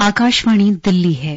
आकाशवाणी दिल्ली है।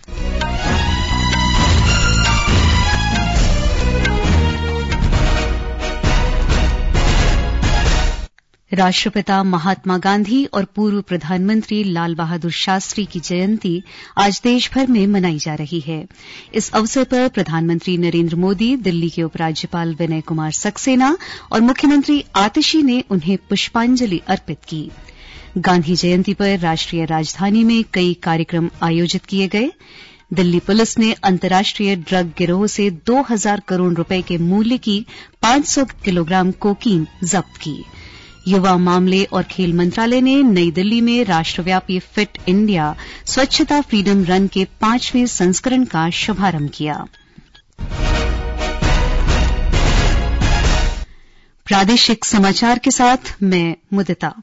राष्ट्रपिता महात्मा गांधी और पूर्व प्रधानमंत्री लाल बहादुर शास्त्री की जयंती आज देशभर में मनाई जा रही है। इस अवसर पर प्रधानमंत्री नरेंद्र मोदी, दिल्ली के उपराज्यपाल विनय कुमार सक्सेना और मुख्यमंत्री आतिशी ने उन्हें पुष्पांजलि अर्पित की। गांधी जयंती पर राष्ट्रीय राजधानी में कई कार्यक्रम आयोजित किए गए। दिल्ली पुलिस ने अंतर्राष्ट्रीय ड्रग गिरोह से 2000 करोड़ रुपए के मूल्य की 500 किलोग्राम कोकीन जब्त की। युवा मामले और खेल मंत्रालय ने नई दिल्ली में राष्ट्रव्यापी फिट इंडिया स्वच्छता फ्रीडम रन के 5वें संस्करण का शुभारंभ किया। प्रादेशिक समाचार के साथ मैं मुदिता।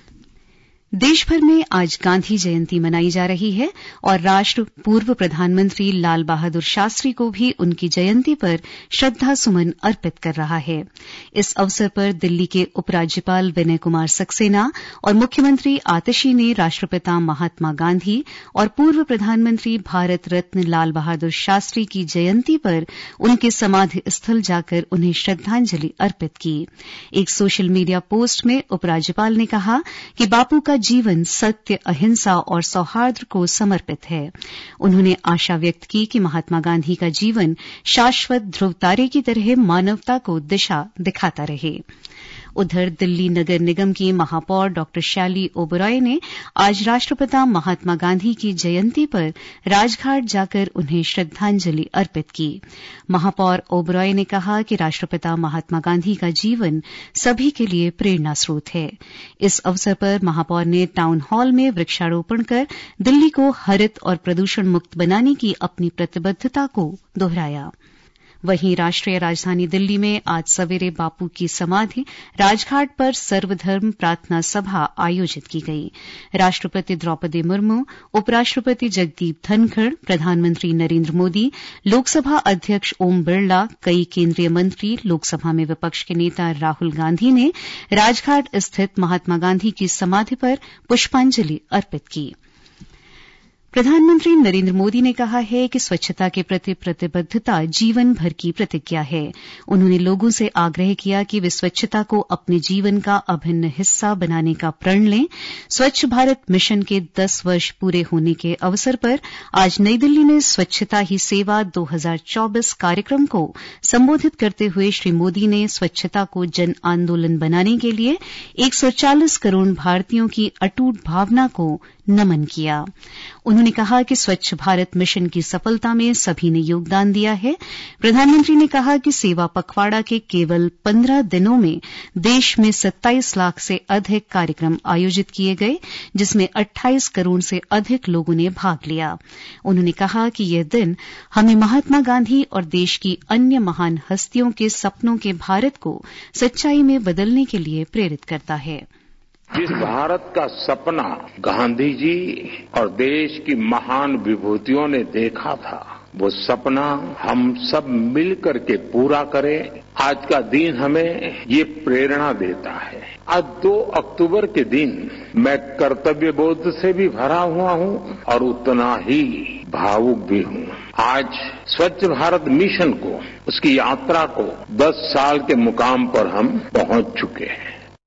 देशभर में आज गांधी जयंती मनाई जा रही है और राष्ट्र पूर्व प्रधानमंत्री लाल बहादुर शास्त्री को भी उनकी जयंती पर श्रद्धा सुमन अर्पित कर रहा है। इस अवसर पर दिल्ली के उपराज्यपाल विनय कुमार सक्सेना और मुख्यमंत्री आतिशी ने राष्ट्रपिता महात्मा गांधी और पूर्व प्रधानमंत्री भारत रत्न लाल बहादुर शास्त्री की जयंती पर उनके समाधि स्थल जाकर उन्हें श्रद्धांजलि अर्पित की। एक सोशल मीडिया पोस्ट में उपराज्यपाल ने कहा कि बापू का जीवन सत्य, अहिंसा और सौहार्द को समर्पित है। उन्होंने आशा व्यक्त की कि महात्मा गांधी का जीवन शाश्वत ध्रुव तारे की तरह मानवता को दिशा दिखाता रहे। उधर दिल्ली नगर निगम की महापौर डॉ शैली ओबरॉय ने आज राष्ट्रपिता महात्मा गांधी की जयंती पर राजघाट जाकर उन्हें श्रद्धांजलि अर्पित की। महापौर ओबरॉय ने कहा कि राष्ट्रपिता महात्मा गांधी का जीवन सभी के लिए प्रेरणा स्रोत है। इस अवसर पर महापौर ने टाउन हॉल में वृक्षारोपण कर दिल्ली को हरित और प्रदूषण मुक्त बनाने की अपनी प्रतिबद्धता को दोहराया। वहीं राष्ट्रीय राजधानी दिल्ली में आज सवेरे बापू की समाधि राजघाट पर सर्वधर्म प्रार्थना सभा आयोजित की गई। राष्ट्रपति द्रौपदी मुर्मू, उपराष्ट्रपति जगदीप धनखड़, प्रधानमंत्री नरेंद्र मोदी, लोकसभा अध्यक्ष ओम बिरला, कई केंद्रीय मंत्री, लोकसभा में विपक्ष के नेता राहुल गांधी ने राजघाट स्थित महात्मा गांधी की समाधि पर पुष्पांजलि अर्पित की। प्रधानमंत्री नरेंद्र मोदी ने कहा है कि स्वच्छता के प्रति प्रतिबद्धता जीवन भर की प्रतिज्ञा है। उन्होंने लोगों से आग्रह किया कि वे स्वच्छता को अपने जीवन का अभिन्न हिस्सा बनाने का प्रण लें। स्वच्छ भारत मिशन के 10 वर्ष पूरे होने के अवसर पर आज नई दिल्ली में स्वच्छता ही सेवा 2024 कार्यक्रम को संबोधित करते हुए श्री मोदी ने स्वच्छता को जन आंदोलन बनाने के लिए 140 करोड़ भारतीयों की अटूट भावना को नमन किया। उन्होंने कहा कि स्वच्छ भारत मिशन की सफलता में सभी ने योगदान दिया है। प्रधानमंत्री ने कहा कि सेवा पखवाड़ा के केवल 15 दिनों में देश में 27 लाख से अधिक कार्यक्रम आयोजित किए गए, जिसमें 28 करोड़ से अधिक लोगों ने भाग लिया। उन्होंने कहा कि यह दिन हमें महात्मा गांधी और देश की अन्य महान हस्तियों के सपनों के भारत को सच्चाई में बदलने के लिए प्रेरित करता है। जिस भारत का सपना गांधी जी और देश की महान विभूतियों ने देखा था, वो सपना हम सब मिलकर के पूरा करें। आज का दिन हमें ये प्रेरणा देता है। आज 2 अक्टूबर के दिन मैं कर्तव्य बोध से भी भरा हुआ हूँ और उतना ही भावुक भी हूँ। आज स्वच्छ भारत मिशन को, उसकी यात्रा को 10 साल के मुकाम पर हम पहुंच चुके हैं।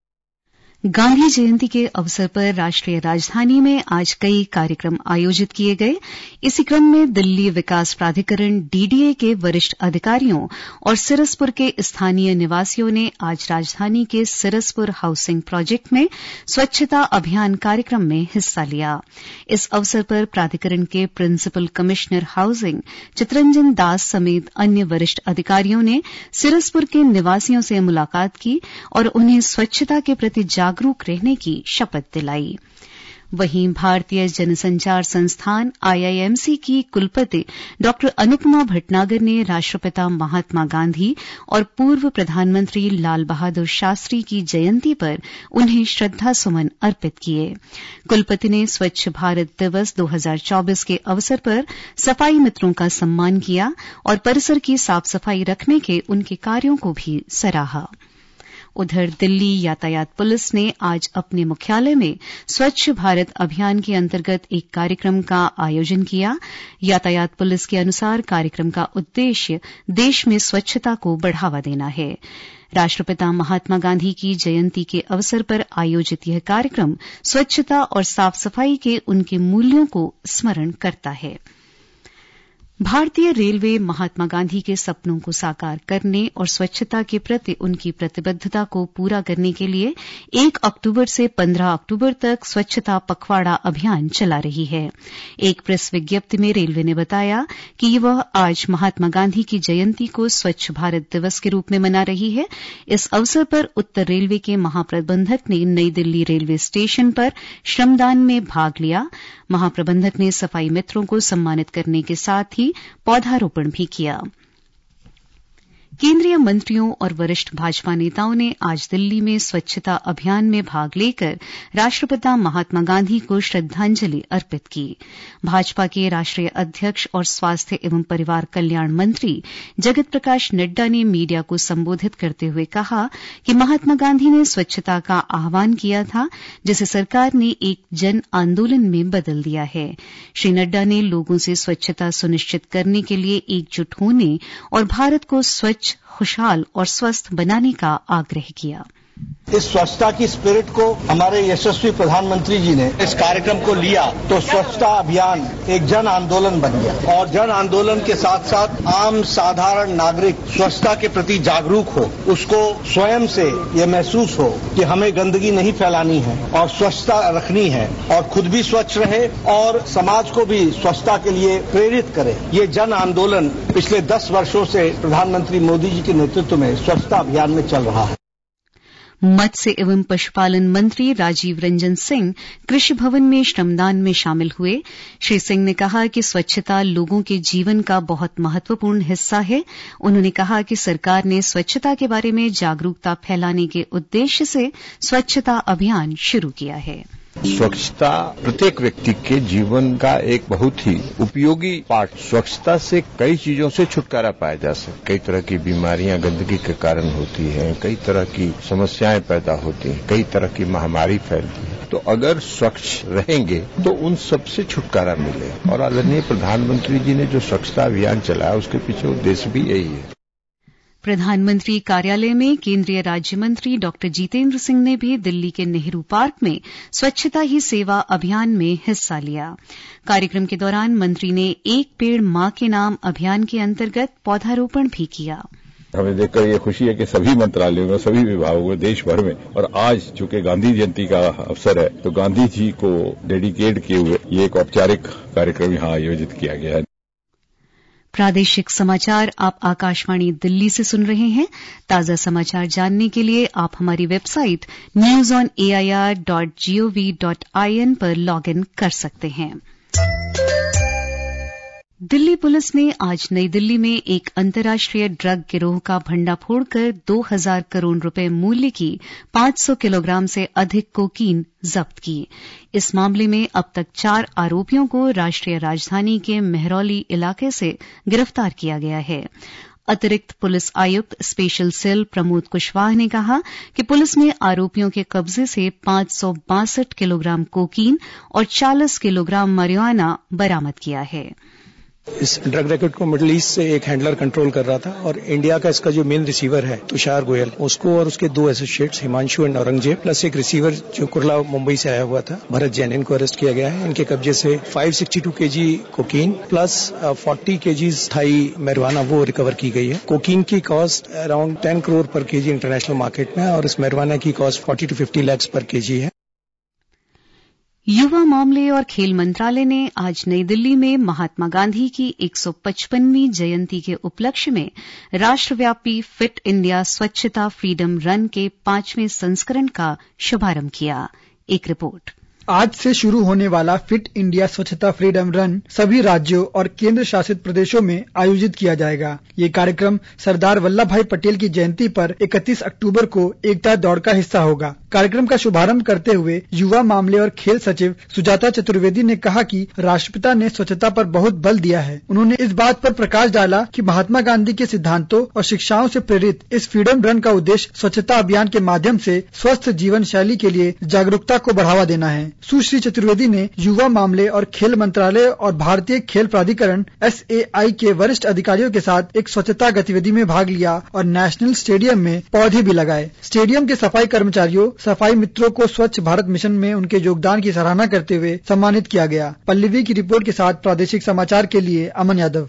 गांधी जयंती के अवसर पर राष्ट्रीय राजधानी में आज कई कार्यक्रम आयोजित किए गए। इसी क्रम में दिल्ली विकास प्राधिकरण डीडीए के वरिष्ठ अधिकारियों और सिरसपुर के स्थानीय निवासियों ने आज राजधानी के सिरसपुर हाउसिंग प्रोजेक्ट में स्वच्छता अभियान कार्यक्रम में हिस्सा लिया। इस अवसर पर प्राधिकरण के principal commissioner housing Chittaranjan Das समेत अन्य वरिष्ठ अधिकारियों ने सिरसपुर के निवासियों से मुलाकात की और उन्हें स्वच्छता के प्रति जागरूक रहने की शपथ दिलाई। वहीं भारतीय जनसंचार संस्थान आईआईएमसी की कुलपति डॉ अनुपमा भटनागर ने राष्ट्रपिता महात्मा गांधी और पूर्व प्रधानमंत्री लाल बहादुर शास्त्री की जयंती पर उन्हें श्रद्धा सुमन अर्पित किए। कुलपति ने स्वच्छ भारत दिवस 2024 के अवसर पर सफाई मित्रों का सम्मान किया और परिसर की साफ सफाई रखने के उनके कार्यों को भी सराहा। उधर दिल्ली यातायात पुलिस ने आज अपने मुख्यालय में स्वच्छ भारत अभियान के अंतर्गत एक कार्यक्रम का आयोजन किया। यातायात पुलिस के अनुसार कार्यक्रम का उद्देश्य देश में स्वच्छता को बढ़ावा देना है। राष्ट्रपिता महात्मा गांधी की जयंती के अवसर पर आयोजित यह कार्यक्रम स्वच्छता और साफ सफाई के उनके मूल्यों को स्मरण करता है। भारतीय रेलवे महात्मा गांधी के सपनों को साकार करने और स्वच्छता के प्रति उनकी प्रतिबद्धता को पूरा करने के लिए 1 अक्टूबर से 15 अक्टूबर तक स्वच्छता पखवाड़ा अभियान चला रही है। एक प्रेस विज्ञप्ति में रेलवे ने बताया कि वह आज महात्मा गांधी की जयंती को स्वच्छ भारत दिवस के रूप में मना रही है। इस अवसर पर उत्तर रेलवे के महाप्रबंधक ने नई दिल्ली रेलवे स्टेशन पर श्रमदान में भाग लिया। महाप्रबंधक ने सफाई मित्रों को सम्मानित करने के साथ ही पौधारोपण भी किया। केंद्रीय मंत्रियों और वरिष्ठ भाजपा नेताओं ने आज दिल्ली में स्वच्छता अभियान में भाग लेकर राष्ट्रपिता महात्मा गांधी को श्रद्धांजलि अर्पित की। भाजपा के राष्ट्रीय अध्यक्ष और स्वास्थ्य एवं परिवार कल्याण मंत्री जगत प्रकाश नड्डा ने मीडिया को संबोधित करते हुए कहा कि महात्मा गांधी ने स्वच्छता का आह्वान किया था, जिसे सरकार ने एक जन आंदोलन में बदल दिया है। श्री नड्डा ने लोगों से स्वच्छता सुनिश्चित करने के लिए एकजुट होने और भारत को स्वच्छ, खुशहाल और स्वस्थ बनाने का आग्रह किया। इस स्वच्छता की स्पिरिट को हमारे यशस्वी प्रधानमंत्री जी ने इस कार्यक्रम को लिया तो स्वच्छता अभियान एक जन आंदोलन बन गया और जन आंदोलन के साथ साथ आम साधारण नागरिक स्वच्छता के प्रति जागरूक हो, उसको स्वयं से ये महसूस हो कि हमें गंदगी नहीं फैलानी है और स्वच्छता रखनी है और खुद भी स्वच्छ रहे और समाज को भी स्वच्छता के लिए प्रेरित करे। ये जन आंदोलन पिछले 10 वर्षों से प्रधानमंत्री मोदी जी के नेतृत्व में स्वच्छता अभियान में चल रहा है। मत्स्य एवं पशुपालन मंत्री राजीव रंजन सिंह कृषि भवन में श्रमदान में शामिल हुए। श्री सिंह ने कहा कि स्वच्छता लोगों के जीवन का बहुत महत्वपूर्ण हिस्सा है। उन्होंने कहा कि सरकार ने स्वच्छता के बारे में जागरूकता फैलाने के उद्देश्य से स्वच्छता अभियान शुरू किया है। स्वच्छता प्रत्येक व्यक्ति के जीवन का एक बहुत ही उपयोगी पार्ट। स्वच्छता से कई चीजों से छुटकारा पाया जा सकता है। कई तरह की बीमारियां गंदगी के कारण होती हैं, कई तरह की समस्याएं पैदा होती हैं, कई तरह की महामारी फैलती है। तो अगर स्वच्छ रहेंगे तो उन सब से छुटकारा मिले। और आदरणीय प्रधानमंत्री जी ने जो स्वच्छता अभियान चलाया उसके पीछे उद्देश्य भी यही है। प्रधानमंत्री कार्यालय में केंद्रीय राज्य मंत्री डॉ जितेंद्र सिंह ने भी दिल्ली के नेहरू पार्क में स्वच्छता ही सेवा अभियान में हिस्सा लिया। कार्यक्रम के दौरान मंत्री ने एक पेड़ मां के नाम अभियान के अंतर्गत पौधारोपण भी किया। हमें देखकर ये खुशी है कि सभी मंत्रालयों में, सभी विभागों में, देश भर में, और आज चूंकि गांधी जयंती का अवसर है तो गांधी जी को डेडिकेट किए हुए ये एक औपचारिक कार्यक्रम यहाँ आयोजित किया गया है। प्रादेशिक समाचार आप आकाशवाणी दिल्ली से सुन रहे हैं। ताजा समाचार जानने के लिए आप हमारी वेबसाइट newsonair.gov.in पर लॉग इन कर सकते हैं। दिल्ली पुलिस ने आज नई दिल्ली में एक अंतर्राष्ट्रीय ड्रग गिरोह का भंडाफोड़ कर 2000 करोड़ रुपए मूल्य की 500 किलोग्राम से अधिक कोकीन जब्त की। इस मामले में अब तक 4 आरोपियों को राष्ट्रीय राजधानी के मेहरौली इलाके से गिरफ्तार किया गया है। अतिरिक्त पुलिस आयुक्त स्पेशल सेल प्रमोद कुशवाहा ने कहा कि पुलिस ने आरोपियों के कब्जे से 562 किलोग्राम कोकीन और 40 किलोग्राम marijuana बरामद किया है। इस ड्रग रैकेट को मिडिल ईस्ट से एक हैंडलर कंट्रोल कर रहा था और इंडिया का इसका जो मेन रिसीवर है तुषार गोयल, उसको और उसके 2 associates Himanshu and Aurangzeb plus एक रिसीवर जो कुरला मुंबई से आया हुआ था भरत जैन, इनको अरेस्ट किया गया है। इनके कब्जे से 562 KG cocaine plus 40 KGs Thai marijuana वो रिकवर की गई है। कोकीन की कॉस्ट अराउंड 10 करोड़ पर केजी इंटरनेशनल मार्केट में और इस marijuana की कॉस्ट 40 to 50 lakhs पर केजी है। युवा मामले और खेल मंत्रालय ने आज नई दिल्ली में महात्मा गांधी की 155वीं जयंती के उपलक्ष्य में राष्ट्रव्यापी फिट इंडिया स्वच्छता फ्रीडम रन के 5वें संस्करण का शुभारंभ किया। एक रिपोर्ट। आज से शुरू होने वाला फिट इंडिया स्वच्छता फ्रीडम रन सभी राज्यों और केंद्र शासित प्रदेशों में आयोजित किया जाएगा। ये कार्यक्रम सरदार वल्लभ भाई पटेल की जयंती पर 31 अक्टूबर को एकता दौड़ का हिस्सा होगा। कार्यक्रम का शुभारंभ करते हुए युवा मामले और खेल सचिव सुजाता चतुर्वेदी ने कहा कि राष्ट्रपिता ने स्वच्छता पर बहुत बल दिया है। उन्होंने इस बात पर प्रकाश डाला कि महात्मा गांधी के सिद्धांतों और शिक्षाओं से प्रेरित इस फ्रीडम रन का उद्देश्य स्वच्छता अभियान के माध्यम से स्वस्थ जीवन शैली के लिए जागरूकता को बढ़ावा देना है। सुश्री चतुर्वेदी ने युवा मामले और खेल मंत्रालय और भारतीय खेल प्राधिकरण SAI के वरिष्ठ अधिकारियों के साथ एक स्वच्छता गतिविधि में भाग लिया और नेशनल स्टेडियम में पौधे भी लगाए। स्टेडियम के सफाई कर्मचारियों, सफाई मित्रों को स्वच्छ भारत मिशन में उनके योगदान की सराहना करते हुए सम्मानित किया गया। पल्लवी की रिपोर्ट के साथ प्रादेशिक समाचार के लिए अमन यादव।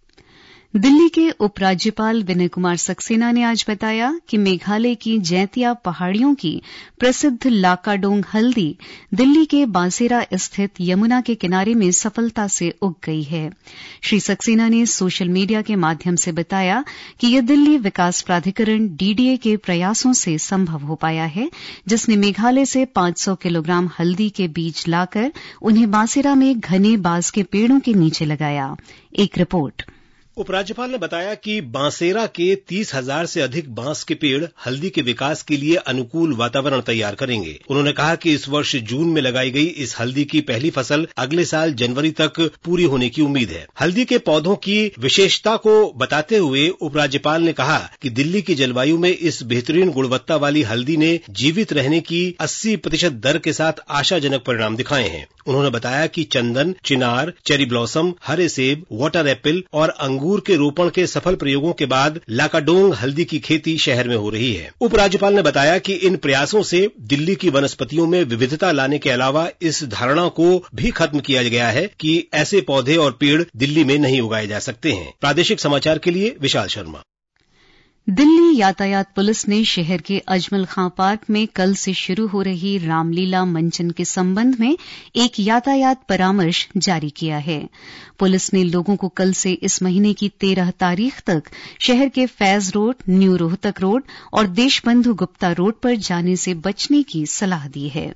दिल्ली के उपराज्यपाल विनय कुमार सक्सेना ने आज बताया कि मेघालय की जैंतिया पहाड़ियों की प्रसिद्ध लाकाडोंग हल्दी दिल्ली के बांसेरा स्थित यमुना के किनारे में सफलता से उग गई है। श्री सक्सेना ने सोशल मीडिया के माध्यम से बताया कि यह दिल्ली विकास प्राधिकरण DDA के प्रयासों से संभव हो पाया है, जिसने मेघालय से 500 किलोग्राम हल्दी के बीज लाकर उन्हें बांसेरा में घने बांस के पेड़ों के नीचे लगाया। एक रिपोर्ट। उपराज्यपाल ने बताया कि बांसेरा के 30,000 से अधिक बांस के पेड़ हल्दी के विकास के लिए अनुकूल वातावरण तैयार करेंगे। उन्होंने कहा कि इस वर्ष जून में लगाई गई इस हल्दी की पहली फसल अगले साल जनवरी तक पूरी होने की उम्मीद है। हल्दी के पौधों की विशेषता को बताते हुए उपराज्यपाल ने कहा कि दिल्ली की जलवायु में इस बेहतरीन गुणवत्ता वाली हल्दी ने जीवित रहने की 80% दर के साथ आशाजनक परिणाम दिखाए हैं। उन्होंने बताया कि चंदन, चिनार, चेरी ब्लॉसम, हरे सेब, वाटर एप्पल और अंगूर के रोपण के सफल प्रयोगों के बाद लाकाडोंग हल्दी की खेती शहर में हो रही है। उपराज्यपाल ने बताया कि इन प्रयासों से दिल्ली की वनस्पतियों में विविधता लाने के अलावा इस धारणा को भी खत्म किया गया है कि ऐसे पौधे और पेड़ दिल्ली में नहीं उगाए जा सकते हैं। प्रादेशिक समाचार के लिए विशाल शर्मा। दिल्ली यातायात पुलिस ने शहर के अजमल खां पार्क में कल से शुरू हो रही रामलीला मंचन के संबंध में एक यातायात परामर्श जारी किया है। पुलिस ने लोगों को कल से इस महीने की 13 तारीख तक शहर के Faiz road, new Rohtak road और देशबंधु गुप्ता रोड पर जाने से बचने की सलाह दी है।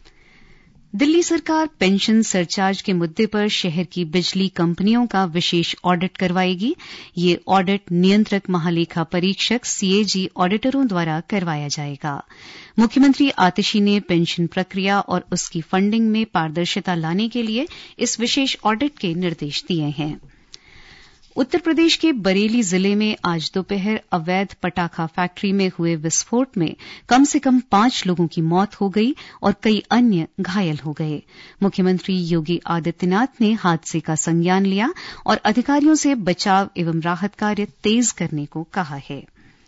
दिल्ली सरकार पेंशन सरचार्ज के मुद्दे पर शहर की बिजली कंपनियों का विशेष ऑडिट करवाएगी। ये ऑडिट नियंत्रक महालेखा परीक्षक CAG ऑडिटरों द्वारा करवाया जाएगा। मुख्यमंत्री आतिशी ने पेंशन प्रक्रिया और उसकी फंडिंग में पारदर्शिता लाने के लिए इस विशेष ऑडिट के निर्देश दिए हैं। उत्तर प्रदेश के बरेली जिले में आज दोपहर अवैध पटाखा फैक्ट्री में हुए विस्फोट में कम से कम 5 लोगों की मौत हो गई और कई अन्य घायल हो गए। मुख्यमंत्री योगी आदित्यनाथ ने हादसे का संज्ञान लिया और अधिकारियों से बचाव एवं राहत कार्य तेज करने को कहा है।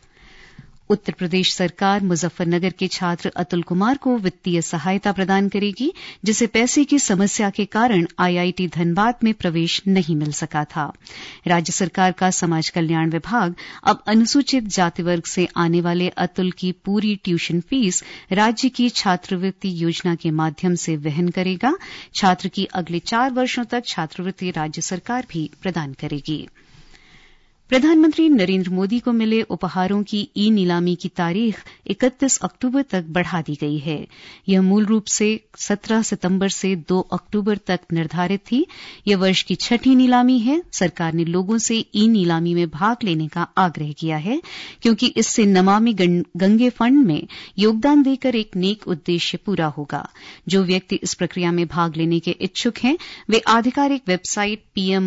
उत्तर प्रदेश सरकार मुजफ्फरनगर के छात्र अतुल कुमार को वित्तीय सहायता प्रदान करेगी, जिसे पैसे की समस्या के कारण IIT धनबाद में प्रवेश नहीं मिल सका था। राज्य सरकार का समाज कल्याण विभाग अब अनुसूचित जाति वर्ग से आने वाले अतुल की पूरी ट्यूशन फीस राज्य की छात्रवृत्ति योजना के माध्यम से वहन करेगा। छात्र की अगले 4 वर्षों तक छात्रवृत्ति राज्य सरकार भी प्रदान करेगी। प्रधानमंत्री नरेंद्र मोदी को मिले उपहारों की नीलामी की तारीख 31 अक्टूबर तक बढ़ा दी गई है। यह मूल रूप से 17 सितंबर से 2 अक्टूबर तक निर्धारित थी। यह वर्ष की 6ठी नीलामी है। सरकार ने लोगों से नीलामी में भाग लेने का आग्रह किया है, क्योंकि इससे नमामि गंगे फंड में योगदान देकर एक नेक उद्देश्य पूरा होगा। जो व्यक्ति इस प्रक्रिया में भाग लेने के इच्छुक हैं, वे आधिकारिक वेबसाइट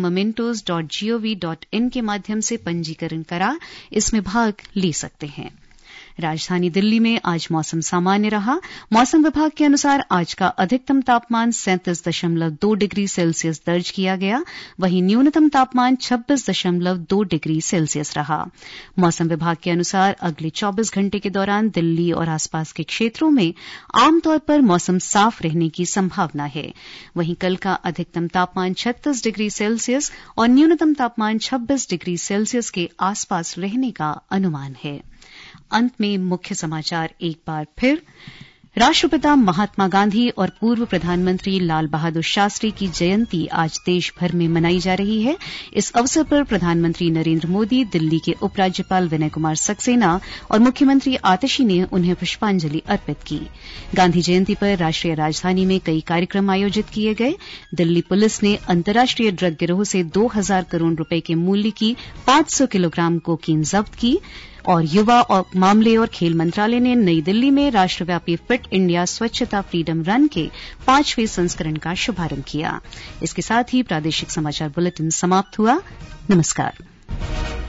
pmmementos.gov.in के माध्यम से पंजीकरण करा इसमें भाग ले सकते हैं। राजधानी दिल्ली में आज मौसम सामान्य रहा। मौसम विभाग के अनुसार आज का अधिकतम तापमान 37.2 डिग्री सेल्सियस दर्ज किया गया, वहीं न्यूनतम तापमान 26.2 डिग्री सेल्सियस रहा। मौसम विभाग के अनुसार अगले 24 घंटे के दौरान दिल्ली और आसपास के क्षेत्रों में आमतौर पर मौसम साफ रहने की संभावना है। वहीं कल का अधिकतम तापमान 36 डिग्री सेल्सियस और न्यूनतम तापमान 26 डिग्री सेल्सियस के आसपास रहने का अनुमान है। अंत में मुख्य समाचार एक बार फिर। राष्ट्रपिता महात्मा गांधी और पूर्व प्रधानमंत्री लाल बहादुर शास्त्री की जयंती आज देश भर में मनाई जा रही है। इस अवसर पर प्रधानमंत्री नरेंद्र मोदी, दिल्ली के उपराज्यपाल विनय कुमार सक्सेना और मुख्यमंत्री आतिशी ने उन्हें पुष्पांजलि अर्पित की। गांधी जयंती पर राष्ट्रीय राजधानी में कई कार्यक्रम आयोजित किए गए। दिल्ली पुलिस ने अंतर्राष्ट्रीय ड्रग गिरोह से 2000 करोड़ रुपए के मूल्य की 500 किलोग्राम कोकीन जब्त की और युवा मामले और खेल मंत्रालय ने नई दिल्ली में राष्ट्रव्यापी फिट इंडिया स्वच्छता फ्रीडम रन के 5वें संस्करण का शुभारंभ किया। इसके साथ ही प्रादेशिक समाचार बुलेटिन समाप्त हुआ। नमस्कार।